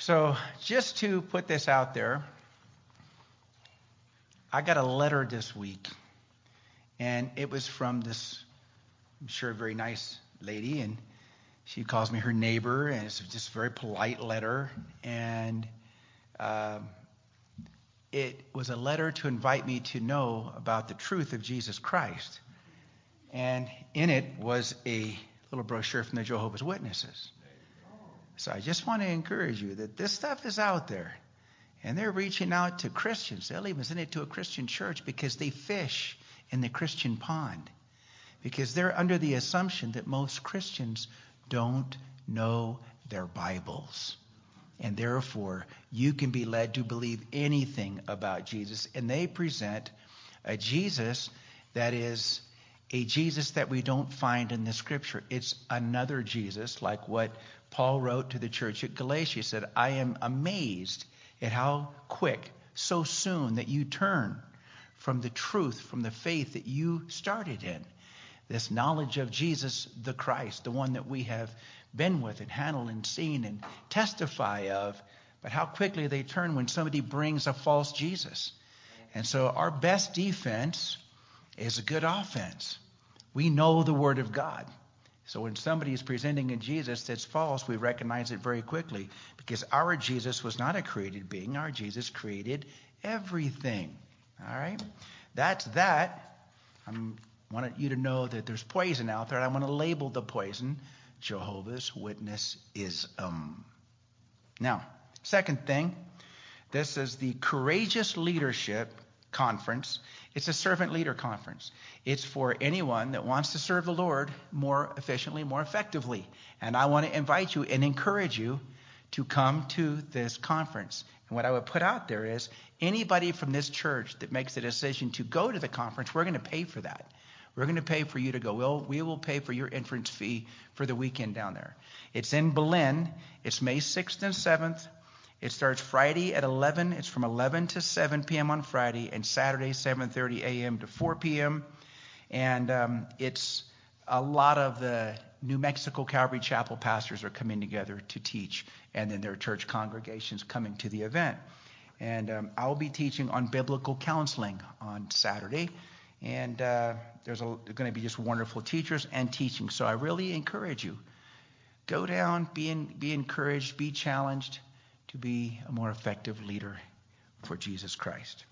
So just to put this out there, I got a letter this week, and it was from this, I'm sure, very nice lady, and she calls me her neighbor, and it's just a very polite letter, and it was a letter to invite me to know about the truth of Jesus Christ. And in it was a little brochure from the Jehovah's Witnesses. So I just want to encourage you that this stuff is out there. And they're reaching out to Christians. They'll even send it to a Christian church because they fish in the Christian pond. Because they're under the assumption that most Christians don't know their Bibles. And therefore, you can be led to believe anything about Jesus. And they present a Jesus that is a Jesus that we don't find in the Scripture. It's another Jesus, like what Paul wrote to the church at Galatia. He said, I am amazed at how quick, so soon, that you turn from the truth, from the faith that you started in. This knowledge of Jesus the Christ, the one that we have been with and handled and seen and testify of, but how quickly they turn when somebody brings a false Jesus. And so our best defense is a good offense. We know the Word of God. So when somebody is presenting a Jesus that's false, we recognize it very quickly, because our Jesus was not a created being. Our Jesus created everything. All right? That's that. I wanted you to know that there's poison out there. I want to label the poison Jehovah's Witnessism. Now, second thing, this is the Courageous Leadership Conference. It's a servant leader conference. It's for anyone that wants to serve the Lord more efficiently, more effectively. And I want to invite you and encourage you to come to this conference. And what I would put out there is anybody from this church that makes the decision to go to the conference, we're going to pay for that. We're going to pay for you to go. We will pay for your entrance fee for the weekend down there. It's in Berlin. It's May 6th and 7th. It starts Friday at 11. It's from 11 to 7 p.m. on Friday, and Saturday 7:30 a.m. to 4 p.m. And it's a lot of the New Mexico Calvary Chapel pastors are coming together to teach, and then their church congregations coming to the event. And I'll be teaching on biblical counseling on Saturday, and there's going to be just wonderful teachers and teaching. So I really encourage you, go down, be encouraged, be challenged to be a more effective leader for Jesus Christ.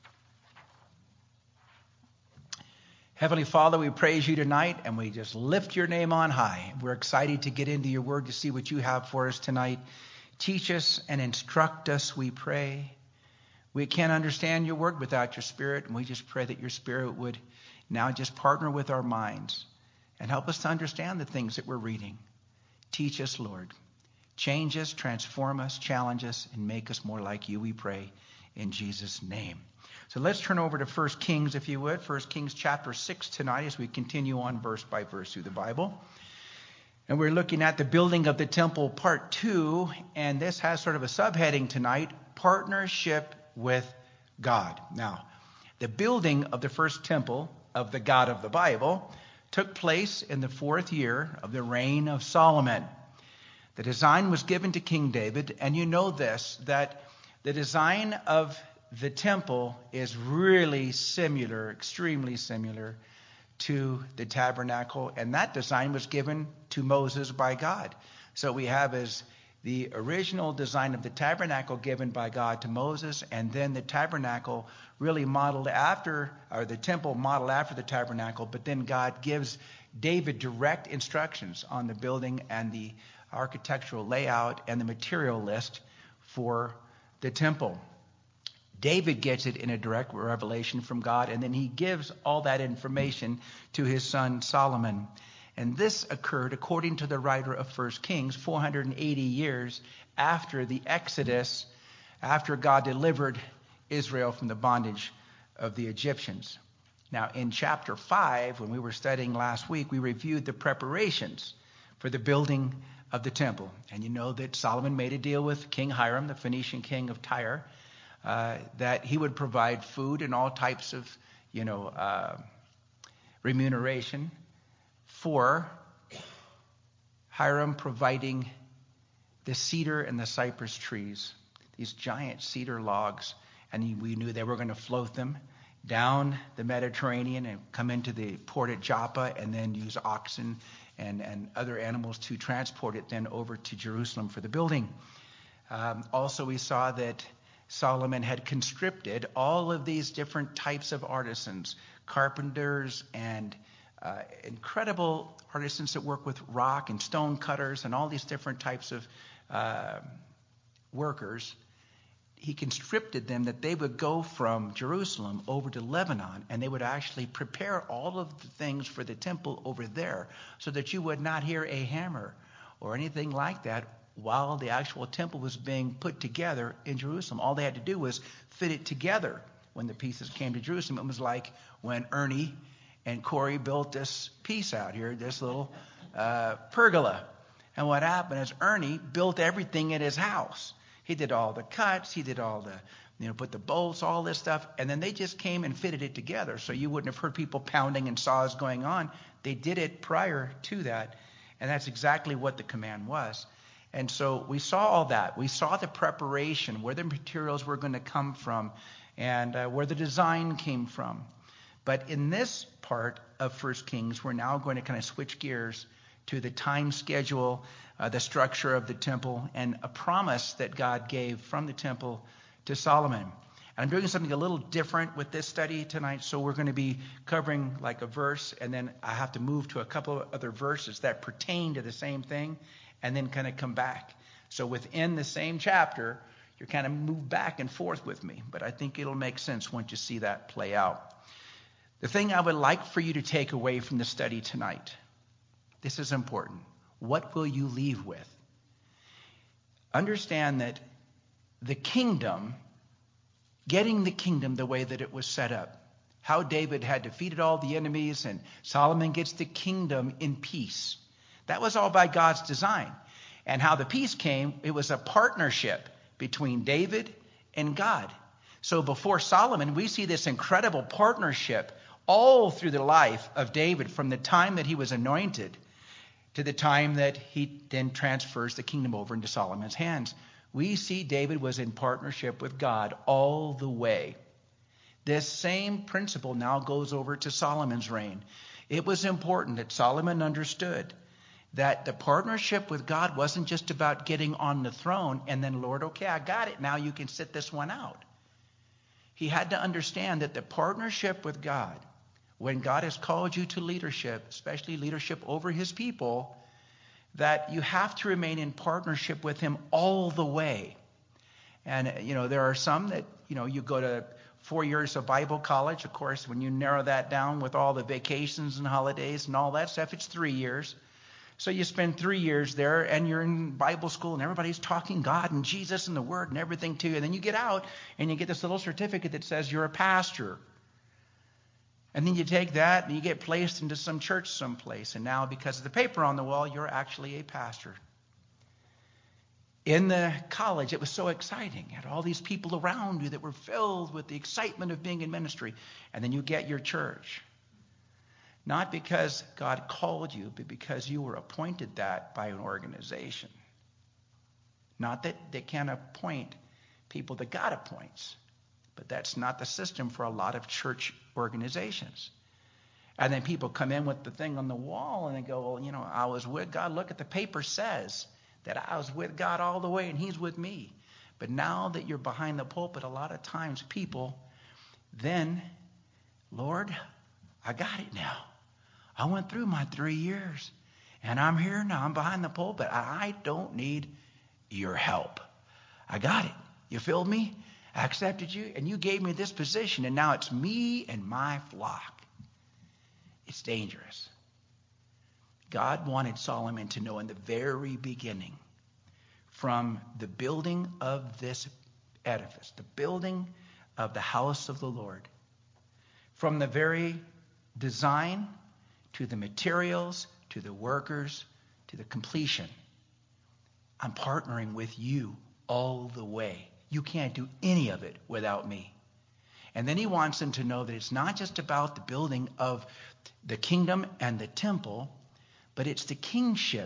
Heavenly Father, we praise you tonight, and we just lift your name on high. We're excited to get into your word to see what you have for us tonight. Teach us and instruct us, we pray. We can't understand your word without your Spirit, and we just pray that your Spirit would now just partner with our minds and help us to understand the things that we're reading. Teach us, Lord. Change us, transform us, challenge us, and make us more like you, we pray, in Jesus' name. So let's turn over to 1 Kings, if you would. 1 Kings chapter 6 tonight as we continue on verse by verse through the Bible. And we're looking at the building of the temple, part 2. And this has sort of a subheading tonight, Partnership with God. Now, the building of the first temple of the God of the Bible took place in the 4th year of the reign of Solomon. The design was given to King David, and you know this, that the design of the temple is really similar, extremely similar to the tabernacle, and that design was given to Moses by God. So we have as the original design of the tabernacle given by God to Moses, and then the tabernacle really modeled after, or the temple modeled after the tabernacle, but then God gives David direct instructions on the building and the architectural layout and the material list for the temple. David gets it in a direct revelation from God, and then he gives all that information to his son Solomon. And this occurred, according to the writer of 1 Kings, 480 years after the Exodus, after God delivered Israel from the bondage of the Egyptians. Now, in chapter 5, when we were studying last week, we reviewed the preparations for the building of the temple. And you know that Solomon made a deal with King Hiram, the Phoenician king of Tyre, that he would provide food and all types of, remuneration for Hiram providing the cedar and the cypress trees, these giant cedar logs, and we knew they were going to float them down the Mediterranean and come into the port at Joppa, and then use oxen and other animals to transport it then over to Jerusalem for the building. Also, we saw that Solomon had conscripted all of these different types of artisans, carpenters and incredible artisans that work with rock and stone cutters and all these different types of workers. He conscripted them that they would go from Jerusalem over to Lebanon, and they would actually prepare all of the things for the temple over there, so that you would not hear a hammer or anything like that while the actual temple was being put together in Jerusalem. All they had to do was fit it together when the pieces came to Jerusalem. It was like when Ernie and Corey built this piece out here, this little pergola. And what happened is Ernie built everything at his house. He did all the cuts, he did all the, put the bolts, all this stuff, and then they just came and fitted it together. So you wouldn't have heard people pounding and saws going on. They did it prior to that, and that's exactly what the command was. And so we saw all that. We saw the preparation, where the materials were going to come from, and where the design came from. But in this part of 1 Kings, we're now going to kind of switch gears to the time schedule, the structure of the temple, and a promise that God gave from the temple to Solomon. And I'm doing something a little different with this study tonight, so we're going to be covering like a verse, and then I have to move to a couple of other verses that pertain to the same thing, and then kind of come back. So within the same chapter, you're kind of moved back and forth with me, but I think it'll make sense once you see that play out. The thing I would like for you to take away from the study tonight, this is important. What will you leave with? Understand that the kingdom, getting the kingdom the way that it was set up, how David had defeated all the enemies and Solomon gets the kingdom in peace. That was all by God's design. And how the peace came, it was a partnership between David and God. So before Solomon, we see this incredible partnership all through the life of David, from the time that he was anointed to the time that he then transfers the kingdom over into Solomon's hands. We see David was in partnership with God all the way. This same principle now goes over to Solomon's reign. It was important that Solomon understood that the partnership with God wasn't just about getting on the throne and then, Lord, okay, I got it. Now you can sit this one out. He had to understand that the partnership with God, when God has called you to leadership, especially leadership over his people, that you have to remain in partnership with him all the way. And, there are some that, you go to 4 years of Bible college. Of course, when you narrow that down with all the vacations and holidays and all that stuff, it's 3 years. So you spend 3 years there, and you're in Bible school, and everybody's talking God and Jesus and the Word and everything to you. And then you get out, and you get this little certificate that says you're a pastor. And then you take that, and you get placed into some church someplace. And now, because of the paper on the wall, you're actually a pastor. In the college, it was so exciting. You had all these people around you that were filled with the excitement of being in ministry. And then you get your church. Not because God called you, but because you were appointed that by an organization. Not that they can't appoint people that God appoints, but that's not the system for a lot of church organizations. And then people come in with the thing on the wall and they go, well, I was with God. Look at the paper says that I was with God all the way and he's with me. But now that you're behind the pulpit, a lot of times people then, Lord, I got it now. I went through my 3 years and I'm here now. I'm behind the pulpit. I don't need your help. I got it. You filled me. I accepted you and you gave me this position, and now it's me and my flock. It's dangerous. God wanted Solomon to know in the very beginning, from the building of this edifice, the building of the house of the Lord, from the very design to the materials, to the workers, to the completion, I'm partnering with you all the way. You can't do any of it without me. And then he wants them to know that it's not just about the building of the kingdom and the temple, but it's the kingship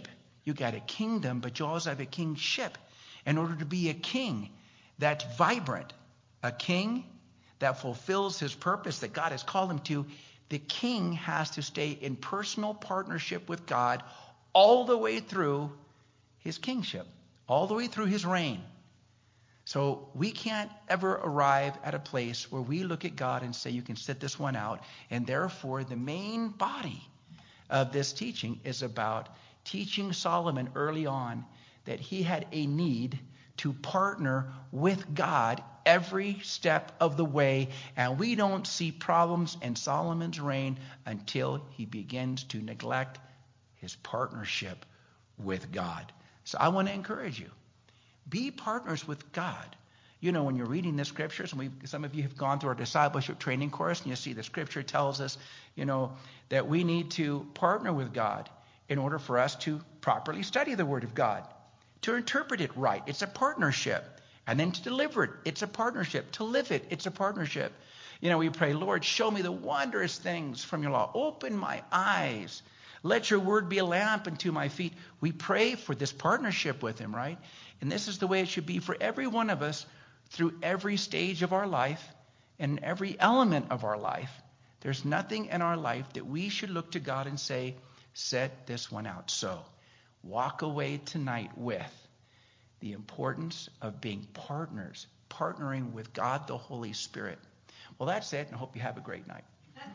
You got a kingdom, but you also have a kingship. In order to be a king that's vibrant, a king that fulfills his purpose that God has called him to, the king has to stay in personal partnership with God all the way through his kingship, all the way through his reign. So we can't ever arrive at a place where we look at God and say, you can sit this one out. And therefore, the main body of this teaching is about teaching Solomon early on that he had a need to partner with God every step of the way. And we don't see problems in Solomon's reign until he begins to neglect his partnership with God. So I want to encourage you. Be partners with God. You know, when you're reading the scriptures, and some of you have gone through our discipleship training course, and you see the scripture tells us, you know, that we need to partner with God in order for us to properly study the Word of God, to interpret it right. It's a partnership. And then to deliver it, it's a partnership. To live it, it's a partnership. You know, we pray, Lord, show me the wondrous things from your law. Open my eyes. Let your word be a lamp unto my feet. We pray for this partnership with him, right? And this is the way it should be for every one of us through every stage of our life and every element of our life. There's nothing in our life that we should look to God and say, set this one out. So walk away tonight with the importance of being partners, partnering with God the Holy Spirit. Well, that's it, and I hope you have a great night.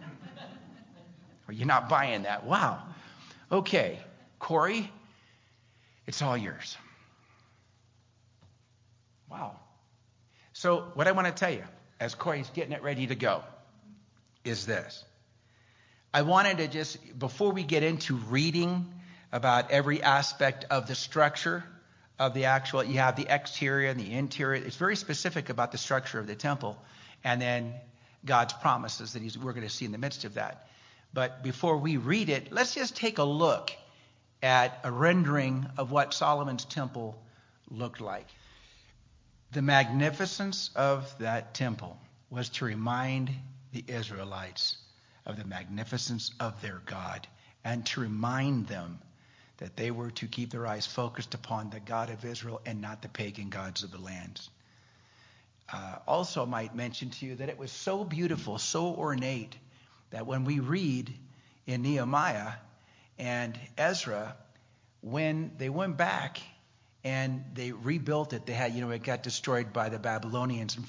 Or you're not buying that. Wow. Okay, Corey, it's all yours. Wow. So what I want to tell you, as Corey's getting it ready to go, is this. I wanted to just, before we get into reading about every aspect of the structure of the actual, you have the exterior and the interior. It's very specific about the structure of the temple. And then God's promises that we're going to see in the midst of that. But before we read it, let's just take a look at a rendering of what Solomon's temple looked like. The magnificence of that temple was to remind the Israelites of the magnificence of their God and to remind them that they were to keep their eyes focused upon the God of Israel and not the pagan gods of the lands. Also, I might mention to you that it was so beautiful, so ornate, that when we read in Nehemiah and Ezra, when they went back and they rebuilt it, they had, it got destroyed by the Babylonians in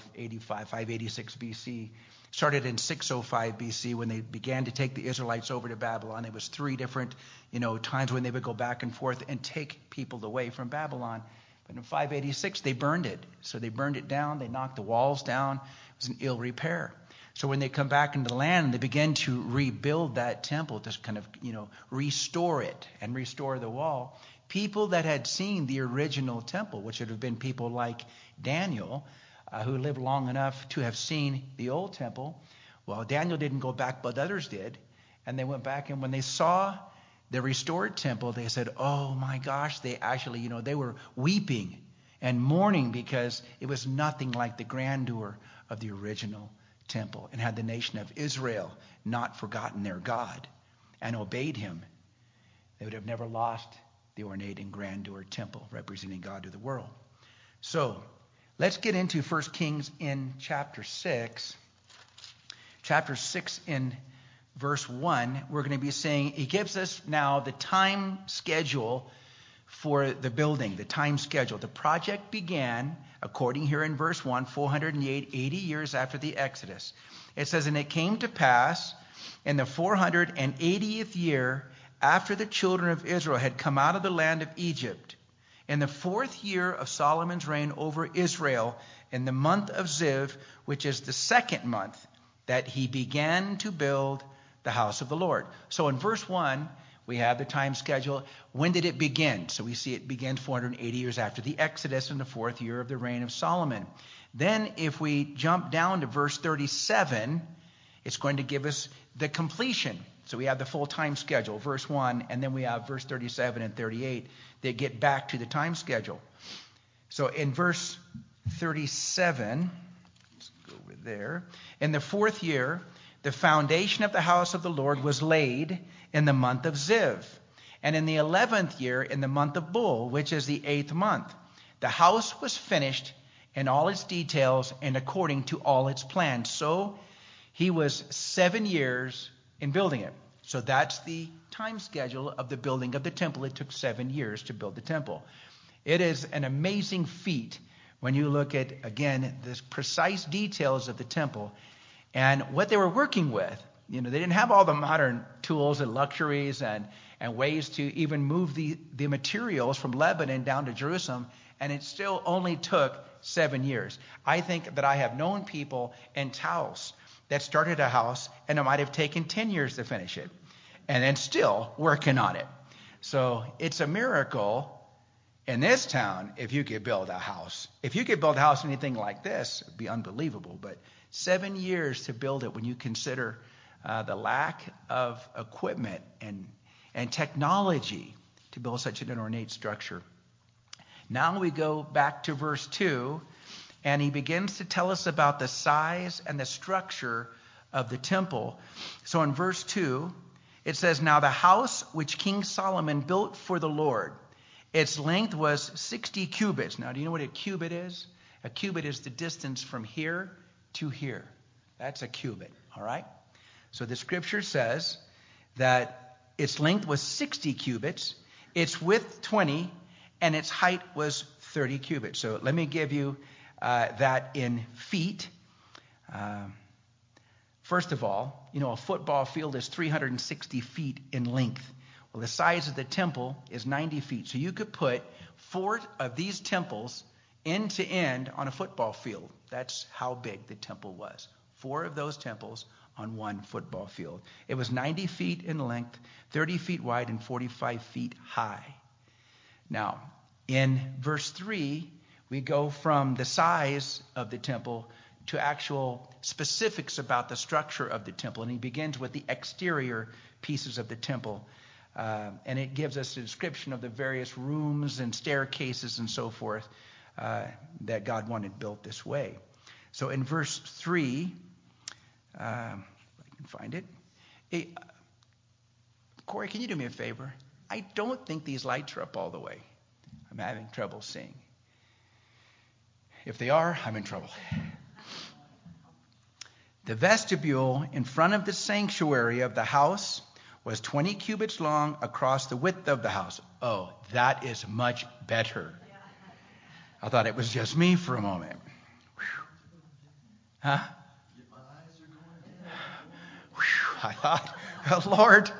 586 BC. Started in 605 BC when they began to take the Israelites over to Babylon. There was 3 different, times when they would go back and forth and take people away from Babylon. But in 586, they burned it. So they burned it down. They knocked the walls down. It was in ill repair. So when they come back into the land, they begin to rebuild that temple to kind of, restore it and restore the wall. People that had seen the original temple, which would have been people like Daniel, who lived long enough to have seen the old temple. Well, Daniel didn't go back, but others did. And they went back, and when they saw the restored temple, they said, oh my gosh, they actually, they were weeping and mourning because it was nothing like the grandeur of the original temple. And had the nation of Israel not forgotten their God and obeyed him, they would have never lost the ornate and grandeur temple representing God to the world. So let's get into 1 Kings in chapter 6. Chapter 6 in verse 1, we're going to be saying, he gives us now the time schedule for the building, the time schedule. The project began, according here in verse 1, 480 years after the Exodus. It says, and it came to pass in the 480th year after the children of Israel had come out of the land of Egypt, in the 4th year of Solomon's reign over Israel, in the month of Ziv, which is the 2nd month, that he began to build the house of the Lord. So in verse 1, we have the time schedule. When did it begin? So we see it began 480 years after the Exodus in the 4th year of the reign of Solomon. Then if we jump down to verse 37, it's going to give us the completion. So we have the full time schedule, verse 1, and then we have verse 37 and 38 that get back to the time schedule. So in verse 37, let's go over there. In the 4th year, the foundation of the house of the Lord was laid in the month of Ziv. And in the 11th year, in the month of Bul, which is the 8th month, the house was finished in all its details and according to all its plans. So he was 7 years in building it. So that's the time schedule of the building of the temple. It took 7 years to build the temple. It is an amazing feat when you look at, again, the precise details of the temple and what they were working with. They didn't have all the modern tools and luxuries and ways to even move the materials from Lebanon down to Jerusalem, and it still only took 7 years. I think that I have known people in Taos that started a house, and it might have taken 10 years to finish it, and then still working on it. So it's a miracle in this town if you could build a house. If you could build a house anything like this, it would be unbelievable. But 7 years to build it when you consider the lack of equipment and technology to build such an ornate structure. Now we go back to verse 2, and he begins to tell us about the size and the structure of the temple. So in verse 2, it says, "Now the house which King Solomon built for the Lord, its length was 60 cubits." Now, do you know what a cubit is? A cubit is the distance from here to here. That's a cubit, all right? So the scripture says that its length was 60 cubits, its width 20, and its height was 30 cubits. So let me give you that in feet. First of all, a football field is 360 feet in length. Well, the size of the temple is 90 feet. So you could put 4 of these temples end to end on a football field. That's how big the temple was. 4 of those temples on one football field. It was 90 feet in length, 30 feet wide, and 45 feet high. Now, in verse 3, we go from the size of the temple to actual specifics about the structure of the temple. And he begins with the exterior pieces of the temple. And it gives us a description of the various rooms and staircases and so forth that God wanted built this way. So in verse 3, if I can find it. Hey, Corey, can you do me a favor? I don't think these lights are up all the way. I'm having trouble seeing. If they are, I'm in trouble. The vestibule in front of the sanctuary of the house was 20 cubits long across the width of the house. Oh, that is much better. I thought it was just me for a moment. Whew. Huh? Whew. I thought, oh, Lord.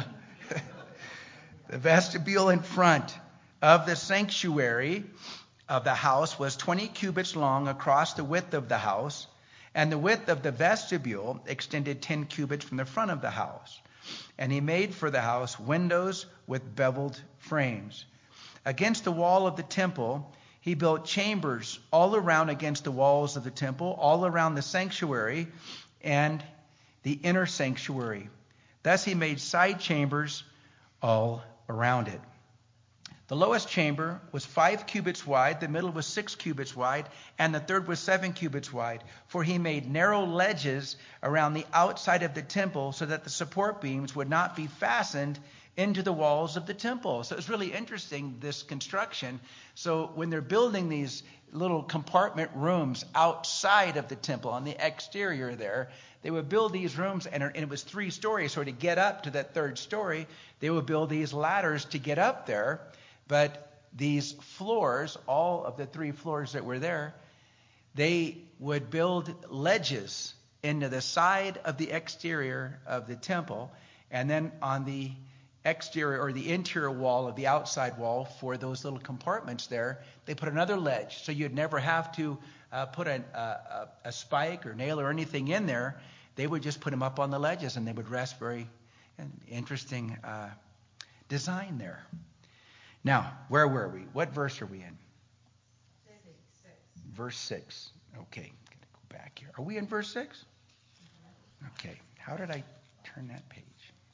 The vestibule in front of the sanctuary of the house was 20 cubits long across the width of the house, and the width of the vestibule extended 10 cubits from the front of the house. And he made for the house windows with beveled frames. Against the wall of the temple, he built chambers all around against the walls of the temple, all around the sanctuary and the inner sanctuary. Thus he made side chambers all around it. The lowest chamber was 5 cubits wide, the middle was 6 cubits wide, and the third was 7 cubits wide. For he made narrow ledges around the outside of the temple so that the support beams would not be fastened into the walls of the temple. So it's really interesting, this construction. So when they're building these little compartment rooms outside of the temple on the exterior there, they would build these rooms, and it was 3 stories. So to get up to that 3rd story, they would build these ladders to get up there. But these floors, all of the 3 floors that were there, they would build ledges into the side of the exterior of the temple, and then on the exterior or the interior wall of the outside wall for those little compartments there, they put another ledge. So you'd never have to put a spike or nail or anything in there. They would just put them up on the ledges, and they would rest. Very interesting design there. Now, where were we? What verse are we in? 6. Verse 6. Okay, gotta go back here. Are we in verse 6? Okay, how did I turn that page?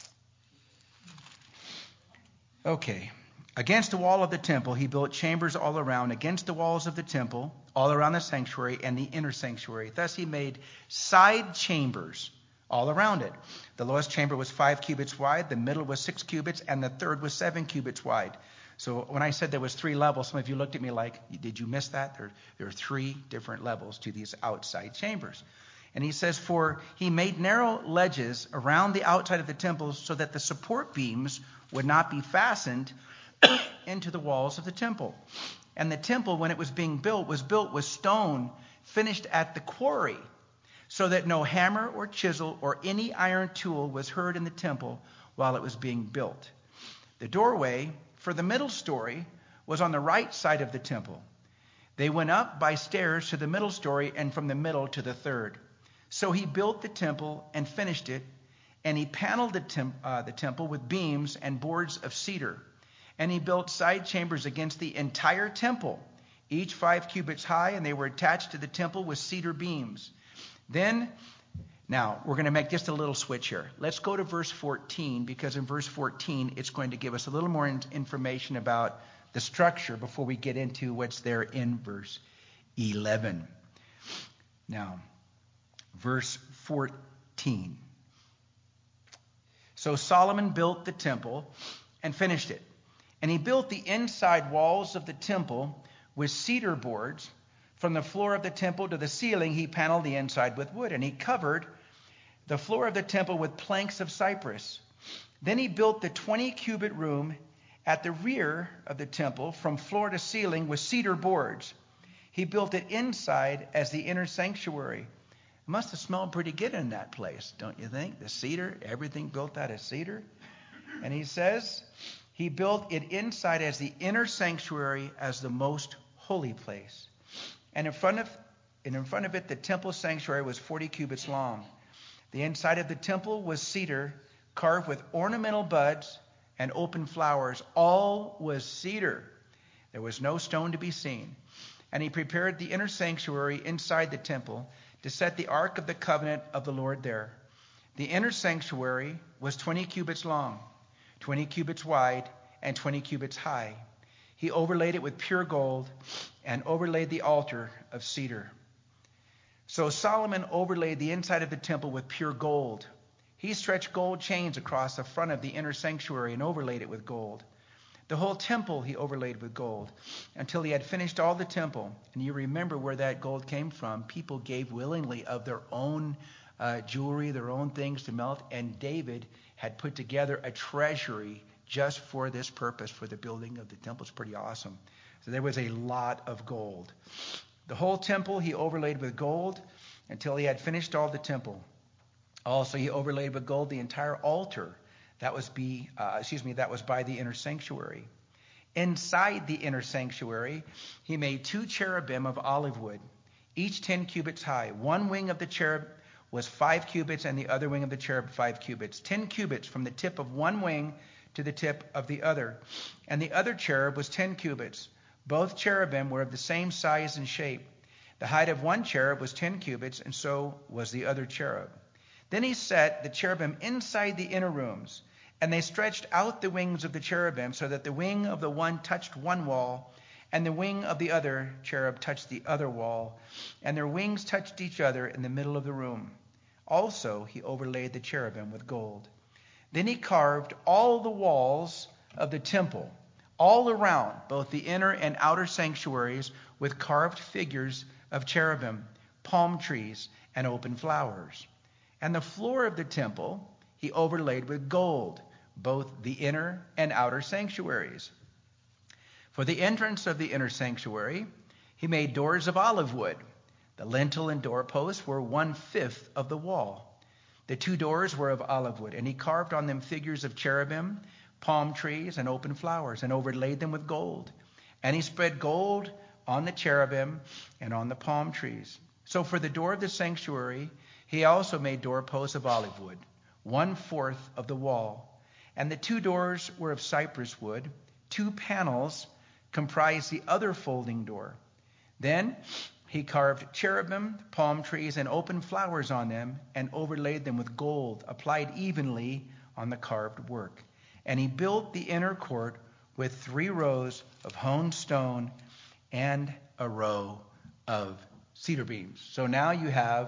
Okay, against the wall of the temple, he built chambers all around, against the walls of the temple, all around the sanctuary and the inner sanctuary. Thus he made side chambers all around it. The lowest chamber was 5 cubits wide, the middle was 6 cubits, and the third was 7 cubits wide. So when I said there was 3 levels, some of you looked at me like, did you miss that? There are 3 different levels to these outside chambers. And he says, for he made narrow ledges around the outside of the temple so that the support beams would not be fastened into the walls of the temple. And the temple, when it was being built, was built with stone finished at the quarry, so that no hammer or chisel or any iron tool was heard in the temple while it was being built. The doorway for the middle story was on the right side of the temple. They went up by stairs to the middle story and from the middle to the third. So he built the temple and finished it, and he paneled the temple with beams and boards of cedar. And he built side chambers against the entire temple, each 5 cubits high, and they were attached to the temple with cedar beams. Now, we're going to make just a little switch here. Let's go to verse 14, because in verse 14, it's going to give us a little more information about the structure before we get into what's there in verse 11. Now, verse 14. So Solomon built the temple and finished it. And he built the inside walls of the temple with cedar boards. From the floor of the temple to the ceiling, he paneled the inside with wood. And he covered the floor of the temple with planks of cypress. Then he built the 20-cubit room at the rear of the temple from floor to ceiling with cedar boards. He built it inside as the inner sanctuary. It must have smelled pretty good in that place, don't you think? The cedar, everything built out of cedar. And he says he built it inside as the inner sanctuary, as the most holy place. And in front of it, the temple sanctuary was 40 cubits long. The inside of the temple was cedar, carved with ornamental buds and open flowers. All was cedar. There was no stone to be seen. And he prepared the inner sanctuary inside the temple to set the ark of the covenant of the Lord there. The inner sanctuary was 20 cubits long, 20 cubits wide, and 20 cubits high. He overlaid it with pure gold and overlaid the altar of cedar. So Solomon overlaid the inside of the temple with pure gold. He stretched gold chains across the front of the inner sanctuary and overlaid it with gold. The whole temple he overlaid with gold until he had finished all the temple. And you remember where that gold came from. People gave willingly of their own jewelry, their own things to melt. And David had put together a treasury just for this purpose, for the building of the temple. It's pretty awesome. So there was a lot of gold. The whole temple he overlaid with gold until he had finished all the temple. Also, he overlaid with gold the entire altar. That was by the inner sanctuary. Inside the inner sanctuary, he made 2 cherubim of olive wood, each 10 cubits high. One wing of the cherub was 5 cubits, and the other wing of the cherub 5 cubits. 10 cubits from the tip of one wing to the tip of the other. And the other cherub was 10 cubits. Both cherubim were of the same size and shape. The height of one cherub was 10 cubits, and so was the other cherub. Then he set the cherubim inside the inner rooms, and they stretched out the wings of the cherubim so that the wing of the one touched one wall, and the wing of the other cherub touched the other wall, and their wings touched each other in the middle of the room. Also he overlaid the cherubim with gold. Then he carved all the walls of the temple, all around, both the inner and outer sanctuaries, with carved figures of cherubim, palm trees, and open flowers. And the floor of the temple he overlaid with gold, both the inner and outer sanctuaries. For the entrance of the inner sanctuary, he made doors of olive wood. The lintel and doorposts were 1/5 of the wall. The 2 doors were of olive wood, and he carved on them figures of cherubim, palm trees, and open flowers, and overlaid them with gold. And he spread gold on the cherubim and on the palm trees. So for the door of the sanctuary, he also made doorposts of olive wood, 1/4 of the wall. And the 2 doors were of cypress wood. 2 panels comprised the other folding door. Then he carved cherubim, palm trees, and open flowers on them, and overlaid them with gold, applied evenly on the carved work. And he built the inner court with 3 rows of hewn stone and a row of cedar beams. So now you have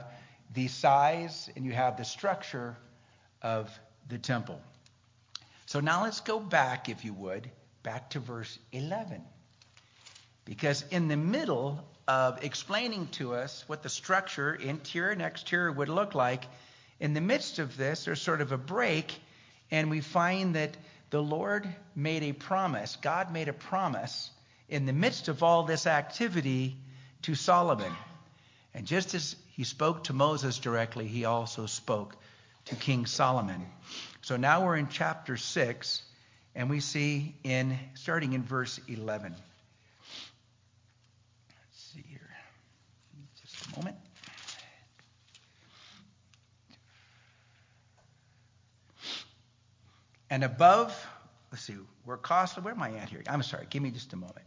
the size and you have the structure of the temple. So now let's go back, if you would, back to verse 11. Because in the middle of explaining to us what the structure, interior and exterior, would look like, in the midst of this, there's sort of a break, and we find that the Lord made a promise. God made a promise in the midst of all this activity to Solomon. And just as he spoke to Moses directly, he also spoke to King Solomon. So now we're in chapter 6, and we see starting in verse 11. Let's see here. Just a moment. And above, let's see, where am I at here? I'm sorry, give me just a moment.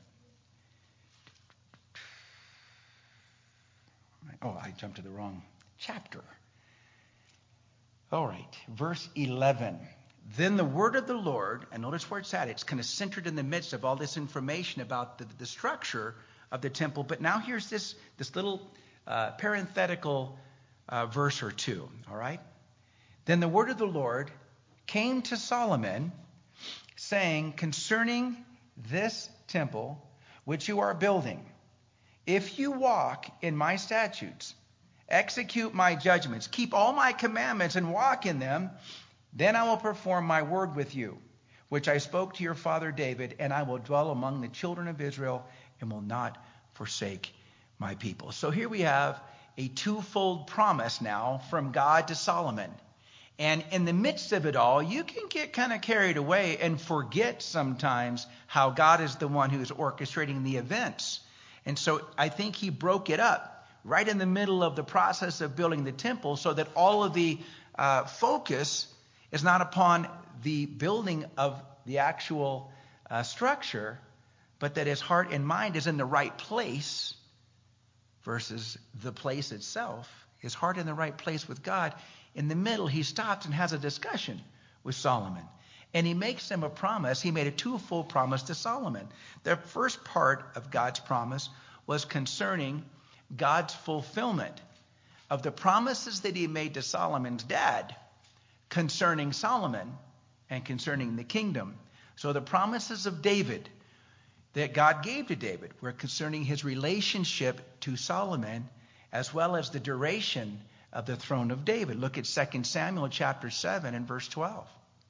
Oh, I jumped to the wrong chapter. All right, verse 11. Then the word of the Lord, and notice where it's at. It's kind of centered in the midst of all this information about the structure of the temple. But now here's this little parenthetical verse or two, all right? Then the word of the Lord came to Solomon, saying, concerning this temple which you are building, if you walk in my statutes, execute my judgments, keep all my commandments and walk in them, then I will perform my word with you, which I spoke to your father David, and I will dwell among the children of Israel and will not forsake my people. So here we have a twofold promise now from God to Solomon. And in the midst of it all, you can get kind of carried away and forget sometimes how God is the one who's orchestrating the events. And so I think he broke it up right in the middle of the process of building the temple so that all of the focus is not upon the building of the actual structure, but that his heart and mind is in the right place versus the place itself. His heart in the right place with God. In the middle, he stops and has a discussion with Solomon. And he makes him a promise. He made a twofold promise to Solomon. The first part of God's promise was concerning God's fulfillment of the promises that he made to Solomon's dad concerning Solomon and concerning the kingdom. So the promises of David that God gave to David were concerning his relationship to Solomon as well as the duration of the throne of David. Look at 2 Samuel chapter 7 and verse 12.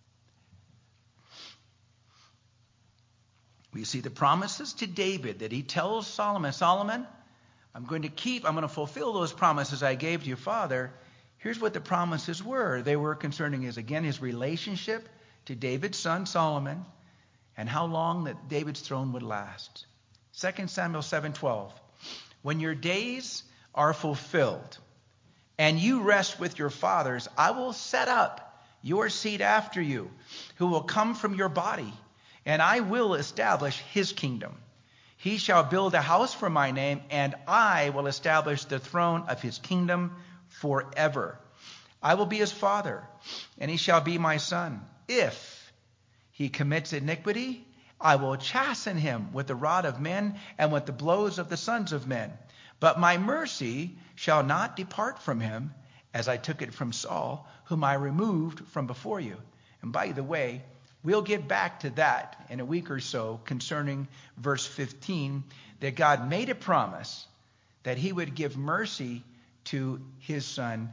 We see the promises to David that he tells Solomon, Solomon, I'm going to fulfill those promises I gave to your father. Here's what the promises were. They were concerning his relationship to David's son Solomon and how long that David's throne would last. 2 Samuel 7:12. When your days are fulfilled and you rest with your fathers, I will set up your seed after you, who will come from your body, and I will establish his kingdom. He shall build a house for my name, and I will establish the throne of his kingdom forever. I will be his father, and he shall be my son. If he commits iniquity, I will chasten him with the rod of men and with the blows of the sons of men. But my mercy shall not depart from him, as I took it from Saul, whom I removed from before you. And by the way, we'll get back to that in a week or so concerning verse 15, that God made a promise that he would give mercy to his son.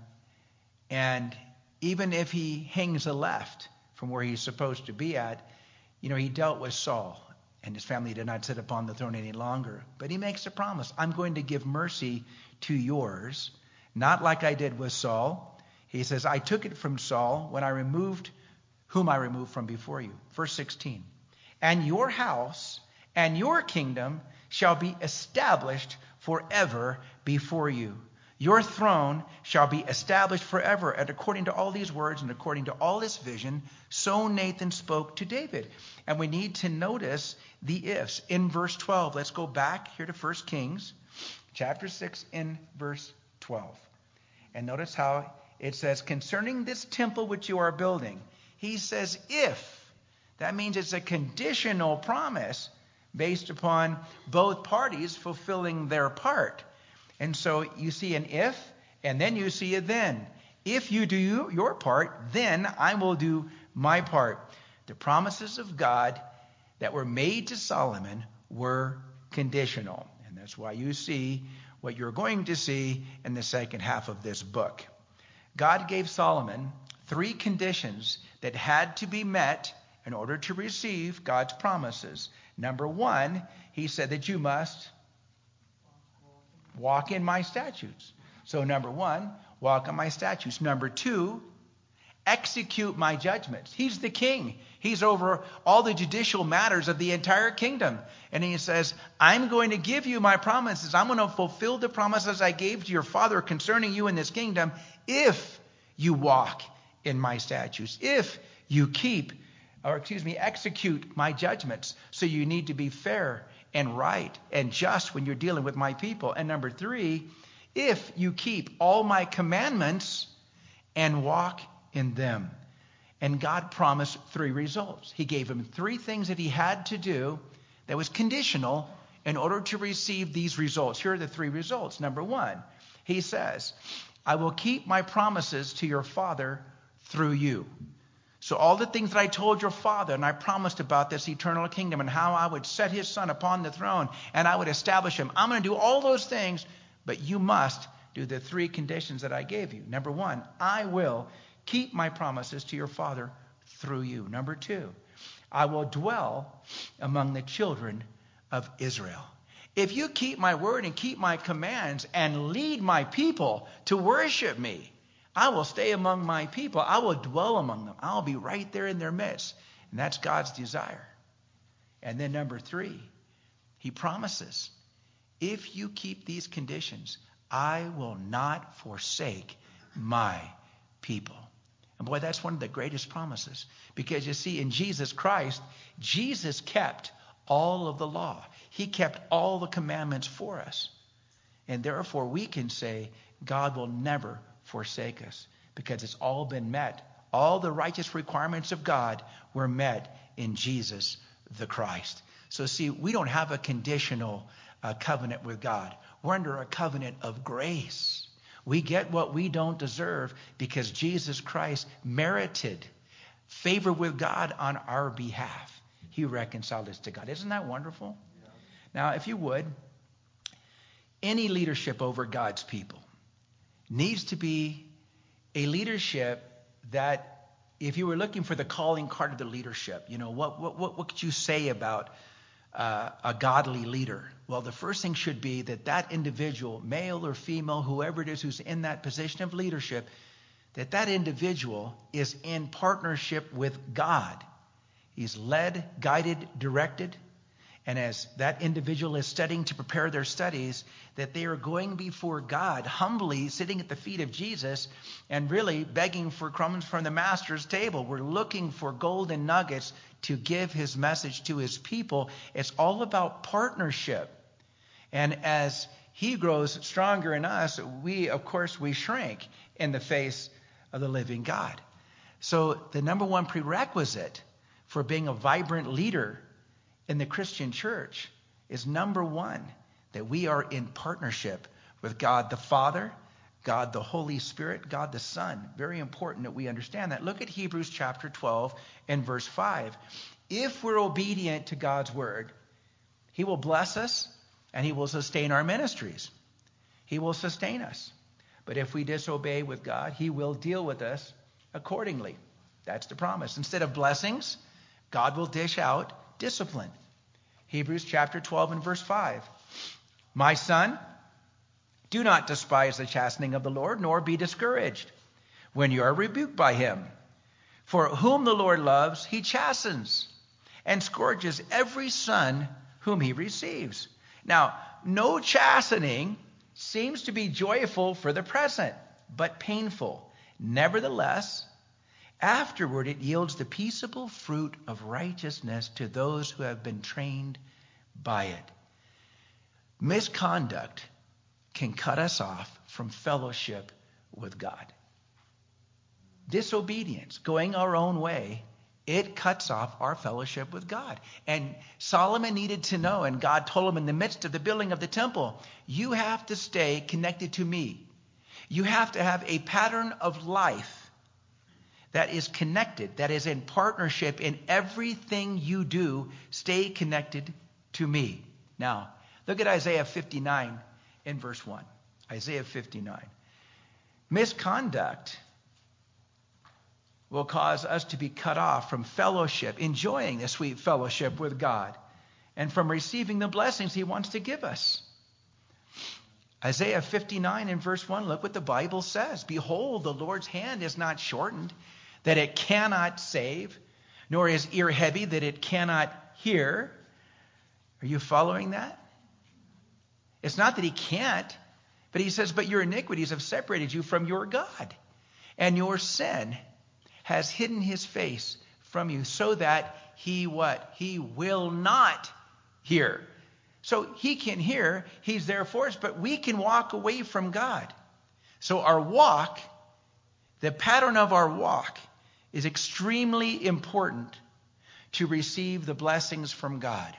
And even if he hangs a left from where he's supposed to be at, he dealt with Saul. And his family did not sit upon the throne any longer. But he makes a promise. I'm going to give mercy to yours, not like I did with Saul. He says, I took it from Saul when whom I removed from before you. Verse 16. And your house and your kingdom shall be established forever before you. Your throne shall be established forever. And according to all these words and according to all this vision, so Nathan spoke to David. And we need to notice the ifs. In verse 12, let's go back here to 1 Kings, chapter 6 in verse 12. And notice how it says, concerning this temple which you are building, he says if. That means it's a conditional promise based upon both parties fulfilling their part. And so you see an if And then you see it then. If you do your part, then I will do my part. The promises of God that were made to Solomon were conditional. And that's why you see what you're going to see in the second half of this book. God gave Solomon 3 conditions that had to be met in order to receive God's promises. Number 1, he said that you must walk in my statutes. So number 1, walk in my statutes. Number 2, execute my judgments. He's the king. He's over all the judicial matters of the entire kingdom. And he says, I'm going to give you my promises. I'm going to fulfill the promises I gave to your father concerning you in this kingdom if you walk in my statutes, if you execute my judgments. So you need to be fair and right and just when you're dealing with my people. And number 3, if you keep all my commandments and walk in them. And God promised 3 results. He gave him 3 things that he had to do that was conditional in order to receive these results. Here are the 3 results. Number 1, he says, I will keep my promises to your father through you. So all the things that I told your father, and I promised about this eternal kingdom and how I would set his son upon the throne and I would establish him. I'm going to do all those things, but you must do the 3 conditions that I gave you. Number 1, I will keep my promises to your father through you. Number 2, I will dwell among the children of Israel. If you keep my word and keep my commands and lead my people to worship me, I will stay among my people. I will dwell among them. I'll be right there in their midst. And that's God's desire. And then number 3, he promises, if you keep these conditions, I will not forsake my people. And boy, that's one of the greatest promises. Because you see, in Jesus Christ, Jesus kept all of the law. He kept all the commandments for us. And therefore, we can say God will never forsake us because it's all been met. All the righteous requirements of God were met in Jesus the Christ. So see, we don't have a conditional covenant with God. We're under a covenant of grace. We get what we don't deserve because Jesus Christ merited favor with God on our behalf. He reconciled us to God. Isn't that wonderful? Yeah. Now, if you would, any leadership over God's people needs to be a leadership that, if you were looking for the calling card of the leadership, what could you say about a godly leader? Well, the first thing should be that individual, male or female, whoever it is who's in that position of leadership, that individual is in partnership with God. He's led, guided, directed. And as that individual is studying to prepare their studies, that they are going before God, humbly sitting at the feet of Jesus and really begging for crumbs from the master's table. We're looking for golden nuggets to give his message to his people. It's all about partnership. And as he grows stronger in us, we shrink in the face of the living God. So the number 1 prerequisite for being a vibrant leader in the Christian church is number 1, that we are in partnership with God the Father, God the Holy Spirit, God the Son. Very important that we understand that. Look at Hebrews chapter 12 and verse 5. If we're obedient to God's word, he will bless us and he will sustain our ministries. He will sustain us. But if we disobey with God, he will deal with us accordingly. That's the promise. Instead of blessings, God will dish out discipline. Hebrews chapter 12 and verse 5. My son, do not despise the chastening of the Lord, nor be discouraged when you are rebuked by him. For whom the Lord loves, he chastens and scourges every son whom he receives. Now, no chastening seems to be joyful for the present, but painful. Nevertheless, afterward, it yields the peaceable fruit of righteousness to those who have been trained by it. Misconduct can cut us off from fellowship with God. Disobedience, going our own way, it cuts off our fellowship with God. And Solomon needed to know, and God told him in the midst of the building of the temple, you have to stay connected to me. You have to have a pattern of life that is connected, that is in partnership in everything you do. Stay connected to me. Now, look at Isaiah 59 in verse 1. Isaiah 59. Misconduct will cause us to be cut off from fellowship, enjoying the sweet fellowship with God, and from receiving the blessings he wants to give us. Isaiah 59 in verse 1, look what the Bible says. Behold, the Lord's hand is not shortened, that it cannot save, nor his ear heavy, that it cannot hear. Are you following that? It's not that he can't, but he says, but your iniquities have separated you from your God, and your sin has hidden his face from you, so that he what? He will not hear. So he can hear, he's there for us, but we can walk away from God. So our walk, the pattern of our walk, is extremely important to receive the blessings from God.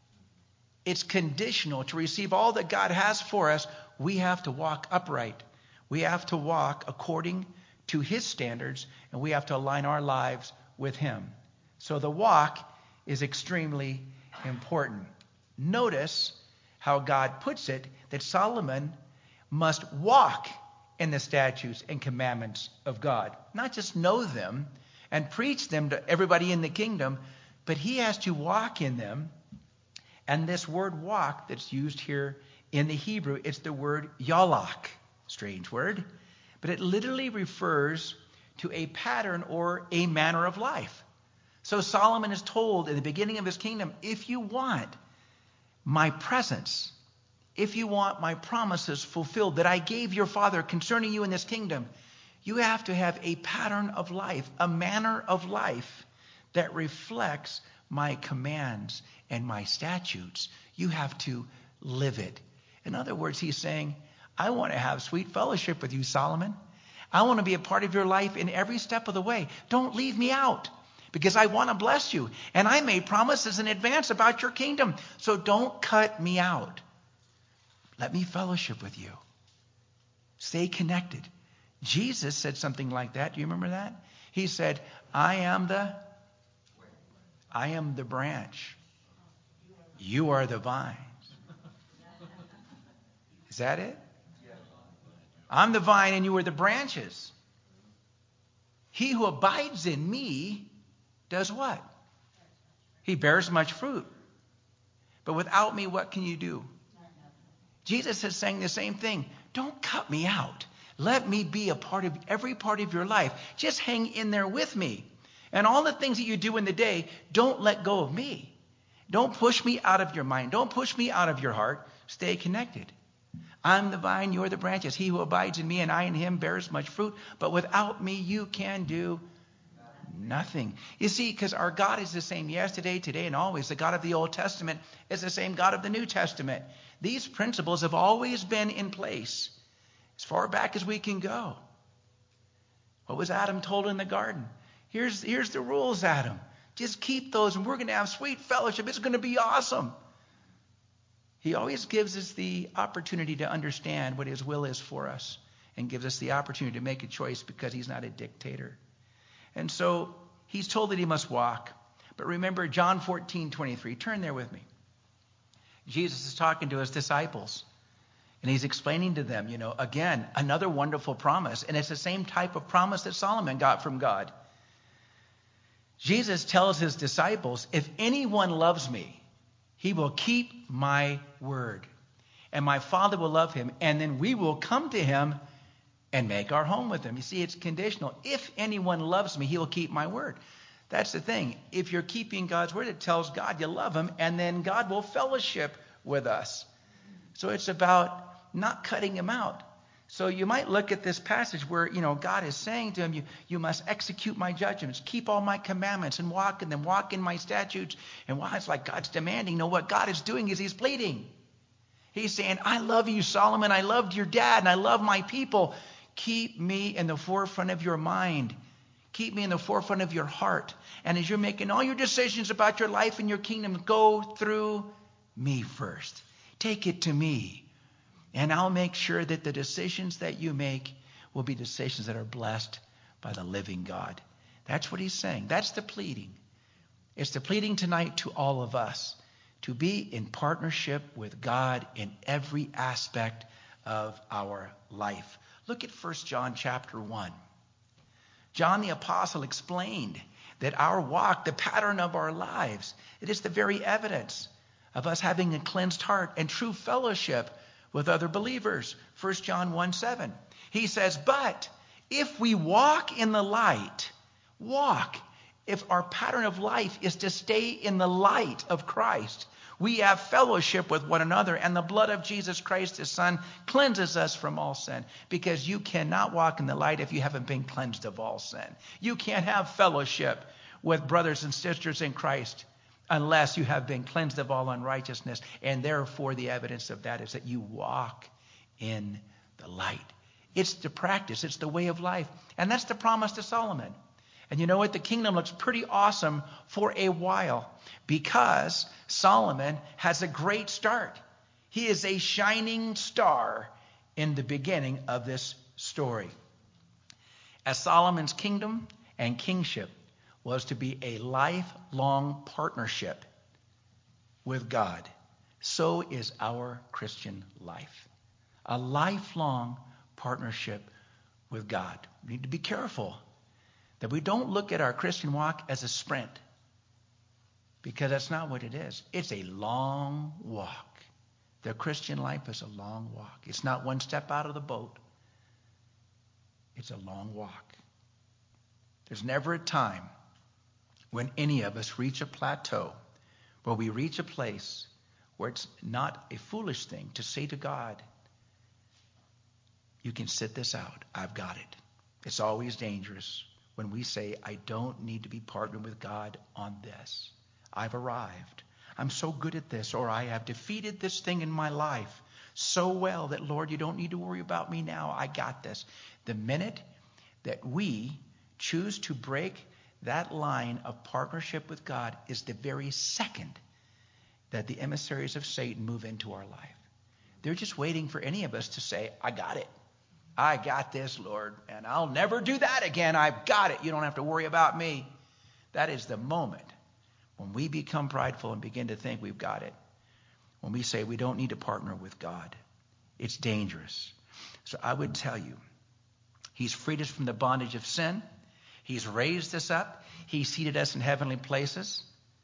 It's conditional. To receive all that God has for us, we have to walk upright. We have to walk according to his standards, and we have to align our lives with him. So the walk is extremely important. Notice how God puts it, that Solomon must walk in the statutes and commandments of God. Not just know them and preach them to everybody in the kingdom, but he has to walk in them. And this word walk that's used here in the Hebrew, it's the word yalak. Strange word. But it literally refers to a pattern or a manner of life. So Solomon is told in the beginning of his kingdom, if you want my presence, if you want my promises fulfilled that I gave your father concerning you in this kingdom, you have to have a pattern of life, a manner of life that reflects my commands and my statutes. You have to live it. In other words, he's saying, I want to have sweet fellowship with you, Solomon. I want to be a part of your life in every step of the way. Don't leave me out, because I want to bless you. And I made promises in advance about your kingdom. So don't cut me out. Let me fellowship with you. Stay connected. Jesus said something like that. Do you remember that? He said, I am the branch. You are the vine. Is that it? I'm the vine and you are the branches. He who abides in me does what? He bears much fruit. But without me, what can you do? Jesus is saying the same thing. Don't cut me out. Let me be a part of every part of your life. Just hang in there with me. And all the things that you do in the day, don't let go of me. Don't push me out of your mind. Don't push me out of your heart. Stay connected. I'm the vine, you're the branches. He who abides in me and I in him bears much fruit. But without me, you can do nothing. You see, because our God is the same yesterday, today, and always. The God of the Old Testament is the same God of the New Testament. These principles have always been in place as far back as we can go. What was Adam told in the garden? Here's the rules, Adam. Just keep those and we're going to have sweet fellowship. It's going to be awesome. He always gives us the opportunity to understand what his will is for us and gives us the opportunity to make a choice because he's not a dictator. And so he's told that he must walk. But remember John 14:23. Turn there with me. Jesus is talking to his disciples. And he's explaining to them, again, another wonderful promise. And it's the same type of promise that Solomon got from God. Jesus tells his disciples, if anyone loves me, he will keep my word. And my Father will love him. And then we will come to him and make our home with him. You see, it's conditional. If anyone loves me, he will keep my word. That's the thing. If you're keeping God's word, it tells God you love him. And then God will fellowship with us. So it's about not cutting him out. So you might look at this passage where, God is saying to him, you must execute my judgments, keep all my commandments and walk in them, walk in my statutes. And why it's like God's demanding. No, what God is doing is he's pleading. He's saying, I love you, Solomon. I loved your dad and I love my people. Keep me in the forefront of your mind. Keep me in the forefront of your heart. And as you're making all your decisions about your life and your kingdom, go through me first. Take it to me. And I'll make sure that the decisions that you make will be decisions that are blessed by the living God. That's what he's saying. That's the pleading. It's the pleading tonight to all of us to be in partnership with God in every aspect of our life. Look at 1 John chapter 1. John the Apostle explained that our walk, the pattern of our lives, it is the very evidence of us having a cleansed heart and true fellowship with other believers. 1 John 1:7. He says, but if we walk in the light, if our pattern of life is to stay in the light of Christ, we have fellowship with one another, and the blood of Jesus Christ, his Son, cleanses us from all sin. Because you cannot walk in the light if you haven't been cleansed of all sin. You can't have fellowship with brothers and sisters in Christ unless you have been cleansed of all unrighteousness. And therefore, the evidence of that is that you walk in the light. It's the practice. It's the way of life. And that's the promise to Solomon. And you know what? The kingdom looks pretty awesome for a while because Solomon has a great start. He is a shining star in the beginning of this story. As Solomon's kingdom and kingship was to be a lifelong partnership with God, so is our Christian life. A lifelong partnership with God. We need to be careful that we don't look at our Christian walk as a sprint, because that's not what it is. It's a long walk. The Christian life is a long walk. It's not one step out of the boat. It's a long walk. There's never a time when any of us reach a plateau where we reach a place where it's not a foolish thing to say to God, you can sit this out. I've got it. It's always dangerous when we say, I don't need to be partnered with God on this. I've arrived. I'm so good at this, or I have defeated this thing in my life so well that, Lord, you don't need to worry about me now. I got this. The minute that we choose to break that line of partnership with God is the very second that the emissaries of Satan move into our life. They're just waiting for any of us to say, I got it. I got this, Lord, and I'll never do that again. I've got it. You don't have to worry about me. That is the moment when we become prideful and begin to think we've got it. When we say we don't need to partner with God. It's dangerous. So I would tell you, he's freed us from the bondage of sin. He's raised us up. He's seated us in heavenly places.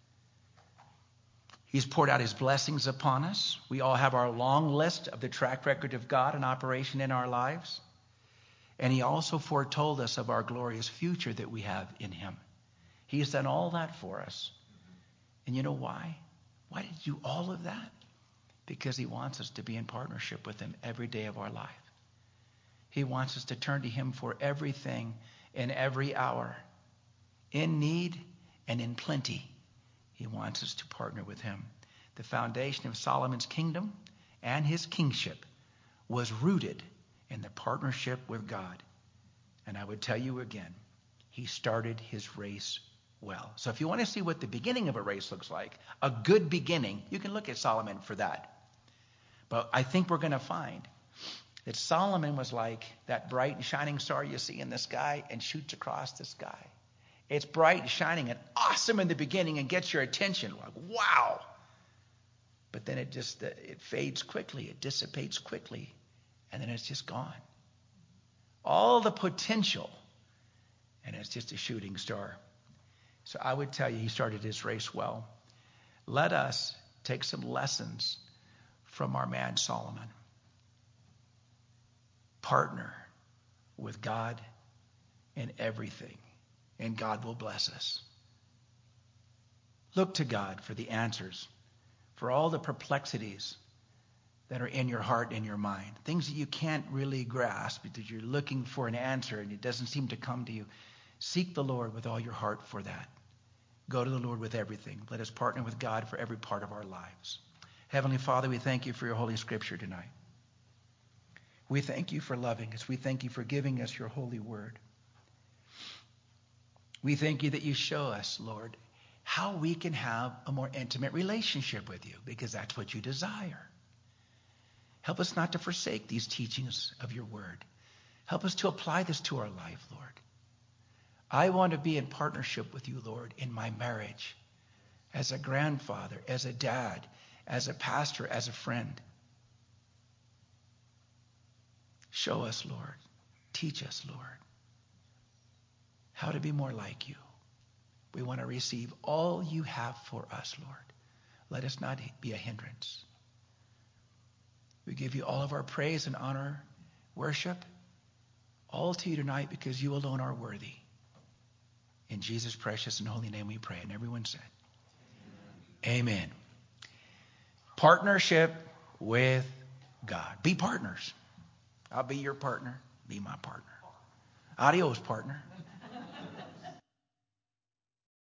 He's poured out his blessings upon us. We all have our long list of the track record of God in operation in our lives. And he also foretold us of our glorious future that we have in him. He has done all that for us. And you know why? Why did he do all of that? Because he wants us to be in partnership with him every day of our life. He wants us to turn to him for everything in every hour. In need and in plenty. He wants us to partner with him. The foundation of Solomon's kingdom and his kingship was rooted in the partnership with God. And I would tell you again, he started his race well. So if you want to see what the beginning of a race looks like, a good beginning, you can look at Solomon for that. But I think we're going to find that Solomon was like that bright and shining star you see in the sky and shoots across the sky. It's bright and shining and awesome in the beginning and gets your attention. Like, wow. But then it fades quickly. It dissipates quickly. And then it's just gone. All the potential. And it's just a shooting star. So I would tell you he started his race well. Let us take some lessons from our man Solomon. Partner with God in everything. And God will bless us. Look to God for the answers, for all the perplexities that are in your heart and your mind. Things that you can't really grasp because you're looking for an answer and it doesn't seem to come to you. Seek the Lord with all your heart for that. Go to the Lord with everything. Let us partner with God for every part of our lives. Heavenly Father, we thank you for your Holy Scripture tonight. We thank you for loving us. We thank you for giving us your holy word. We thank you that you show us, Lord, how we can have a more intimate relationship with you, because that's what you desire. Help us not to forsake these teachings of your word. Help us to apply this to our life, Lord. I want to be in partnership with you, Lord, in my marriage, as a grandfather, as a dad, as a pastor, as a friend. Show us, Lord. Teach us, Lord, how to be more like you. We want to receive all you have for us, Lord. Let us not be a hindrance. We give you all of our praise and honor, worship, all to you tonight because you alone are worthy. In Jesus' precious and holy name we pray. And everyone said, Amen. Partnership with God. Be partners. I'll be your partner. Be my partner. Adios, partner.